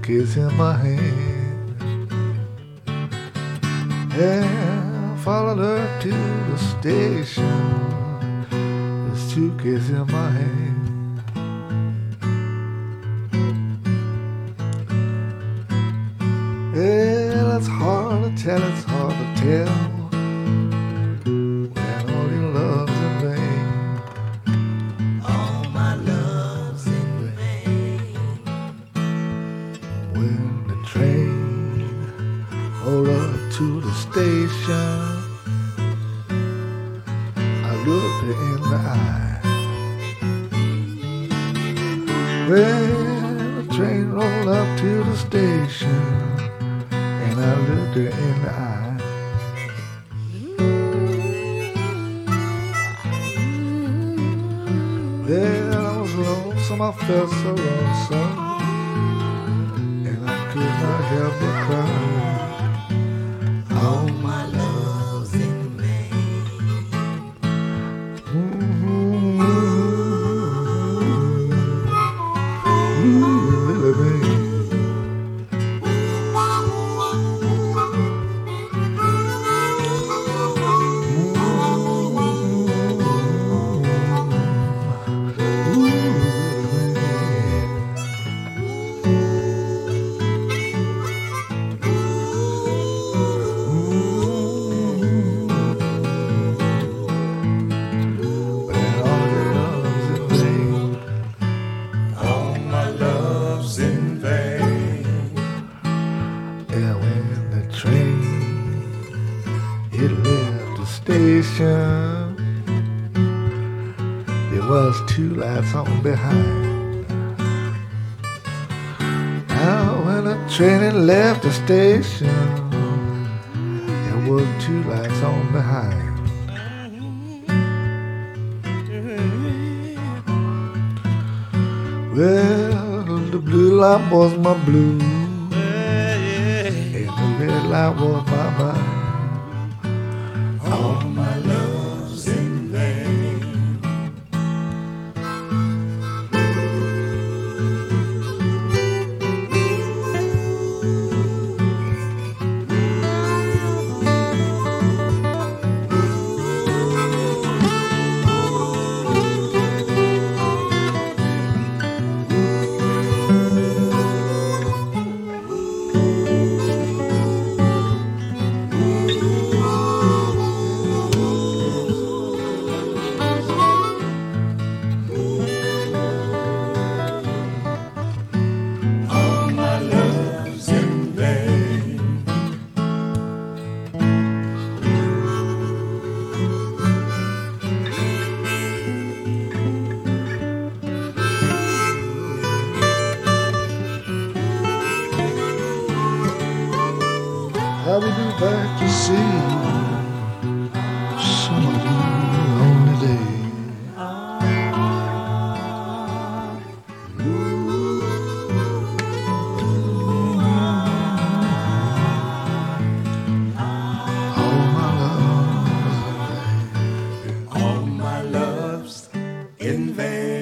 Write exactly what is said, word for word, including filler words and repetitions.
suitcase in my hand. And I followed her to the station, the suitcase in my hand. Well, it's hard to tell, it's hard to tell when all your love's in vain. All my love's in vain. When the train rolled up to the station, I looked her in the eye. When the train rolled up to the station, and I looked her in the eye. Well, I was lonesome, I felt so lonesome, and I could not help but cry. All my love's in vain. Mm-hmm. Ooh, Lily Babe. It left the station. There was two lights on behind. Now when the train had left the station, there was two lights on behind. Well, the blue light was my blue, and the red light was my mine. All my love's in vain. I will be back to see some of you lonely days. All my love, All my love's in vain.